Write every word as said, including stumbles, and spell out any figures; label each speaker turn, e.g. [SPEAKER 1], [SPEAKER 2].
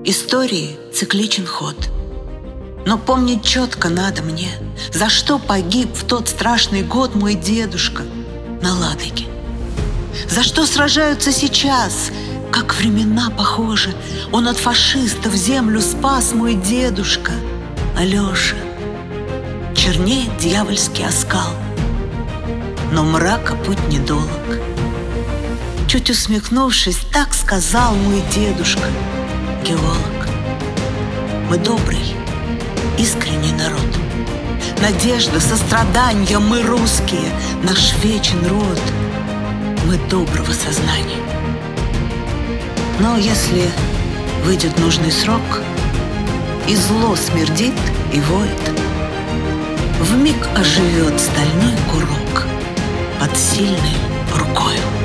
[SPEAKER 1] Истории цикличен ход. Но помнить четко надо мне, за что погиб в тот страшный год мой дедушка на Ладоге. За что сражаются сейчас, как времена похожи. Он от фашистов землю спас, мой дедушка Алеша. Чернеет дьявольский оскал, но мрака путь недолг. Чуть усмехнувшись, так сказал мой дедушка геолог. Мы добрый, искренний народ. Надежда, сострадание, мы русские, наш вечен род. Мы доброго сознания. Но если выйдет нужный срок, и зло смердит и воет, вмиг оживет стальной курок под сильной рукою.